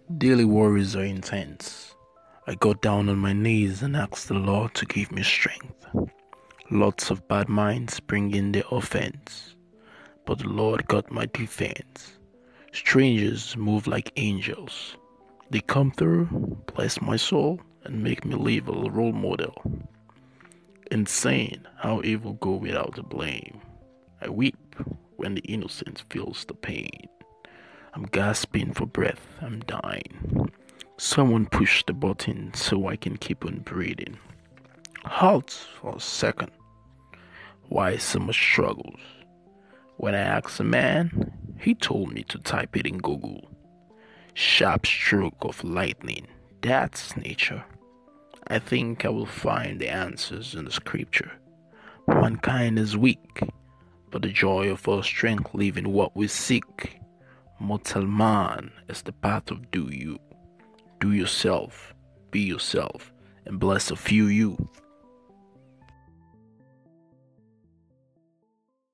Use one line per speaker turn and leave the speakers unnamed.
Daily worries are intense. I got down on my knees and asked the Lord to give me strength. Lots of bad minds bring in their offense, but the Lord got my defense. Strangers move like angels. They come through, bless my soul, and make me live a role model. Insane how evil go without the blame. I weep when the innocent feels the pain. I'm gasping for breath, I'm dying. Someone push the button so I can keep on breathing. Halt for a second. Why so much struggles? When I asked a man, he told me to type it in Google. Sharp stroke of lightning, that's nature. I think I will find the answers in the scripture. Mankind is weak, but the joy of our strength lives in what we seek. Mortal man is the path of do you. Do yourself, be yourself, and bless a few you.